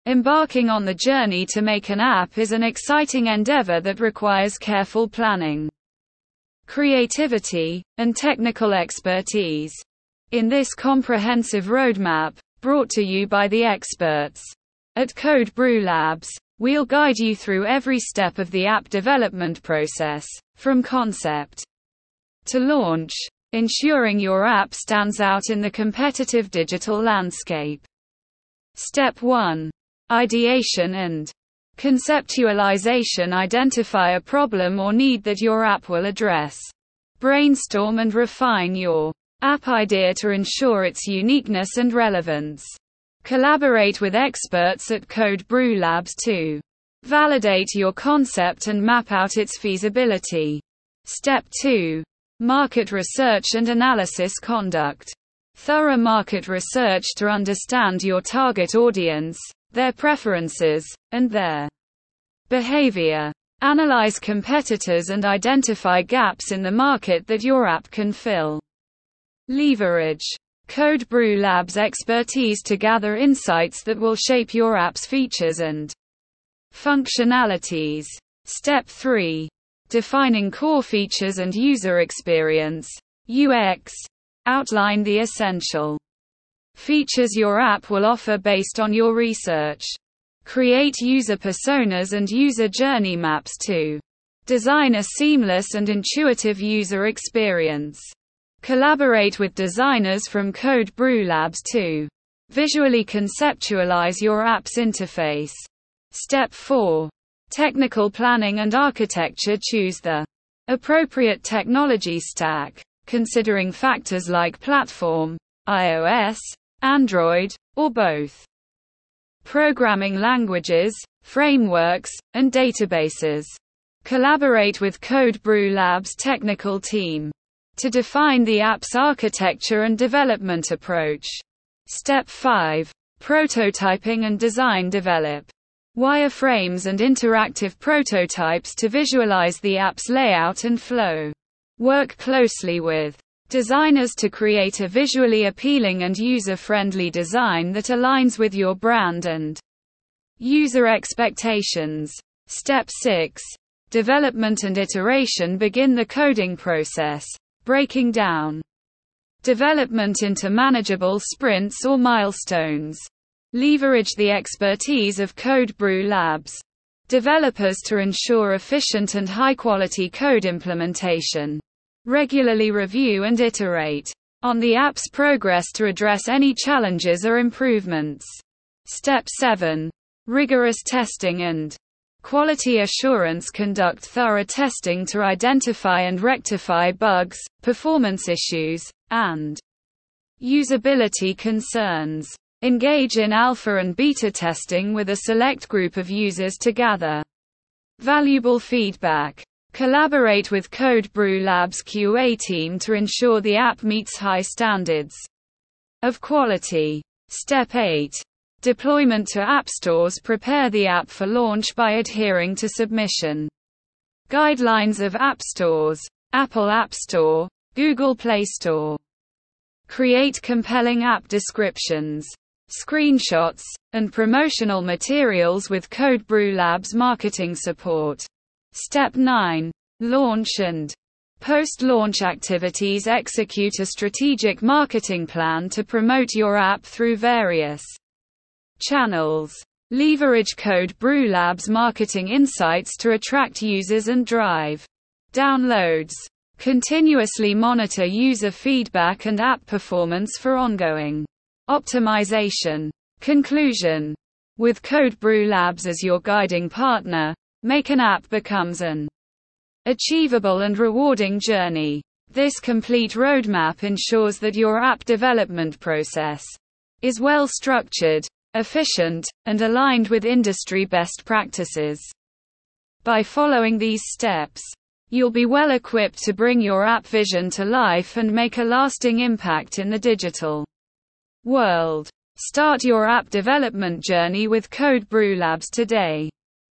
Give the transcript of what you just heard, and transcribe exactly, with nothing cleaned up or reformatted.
Embarking on the journey to make an app is an exciting endeavor that requires careful planning, creativity, and technical expertise. In this comprehensive roadmap, brought to you by the experts at Code Brew Labs, we'll guide you through every step of the app development process, from concept to launch, ensuring your app stands out in the competitive digital landscape. Step one. Ideation and conceptualization. Identify a problem or need that your app will address. Brainstorm and refine your app idea to ensure its uniqueness and relevance. Collaborate with experts at Code Brew Labs to validate your concept and map out its feasibility. Step two. Market research and analysis. Conduct thorough market research to understand your target audience, their preferences, and their behavior. Analyze competitors and identify gaps in the market that your app can fill. Leverage Code Brew Labs' expertise to gather insights that will shape your app's features and functionalities. Step three. Defining core features and user experience, U X. Outline the essential features your app will offer based on your research. Create user personas and user journey maps to design a seamless and intuitive user experience. Collaborate with designers from Code Brew Labs to visually conceptualize your app's interface. Step four. Technical planning and architecture. Choose the appropriate technology stack, considering factors like platform, iOS, Android, or both. Programming languages, frameworks, and databases. Collaborate with Code Brew Labs' technical team to define the app's architecture and development approach. Step five. Prototyping and design. Develop wireframes and interactive prototypes to visualize the app's layout and flow. Work closely with designers to create a visually appealing and user-friendly design that aligns with your brand and user expectations. Step six. Development and iteration. Begin the coding process, breaking down development into manageable sprints or milestones. Leverage the expertise of Code Brew Labs developers to ensure efficient and high-quality code implementation. Regularly review and iterate on the app's progress to address any challenges or improvements. Step seven. Rigorous testing and quality assurance. Conduct thorough testing to identify and rectify bugs, performance issues, and usability concerns. Engage in alpha and beta testing with a select group of users to gather valuable feedback. Collaborate with Code Brew Labs' Q A team to ensure the app meets high standards of quality. Step eight. Deployment to app stores. Prepare the app for launch by adhering to submission guidelines of app stores, Apple App Store, Google Play Store. Create compelling app descriptions, screenshots, and promotional materials with Code Brew Labs marketing support. Step nine. Launch and post-launch activities. Execute a strategic marketing plan to promote your app through various channels. Leverage Code Brew Labs marketing insights to attract users and drive downloads. Continuously monitor user feedback and app performance for ongoing optimization. Conclusion. With Code Brew Labs as your guiding partner, make an app becomes an achievable and rewarding journey. This complete roadmap ensures that your app development process is well structured, efficient, and aligned with industry best practices. By following these steps, you'll be well equipped to bring your app vision to life and make a lasting impact in the digital world. Start your app development journey with Code Brew Labs today.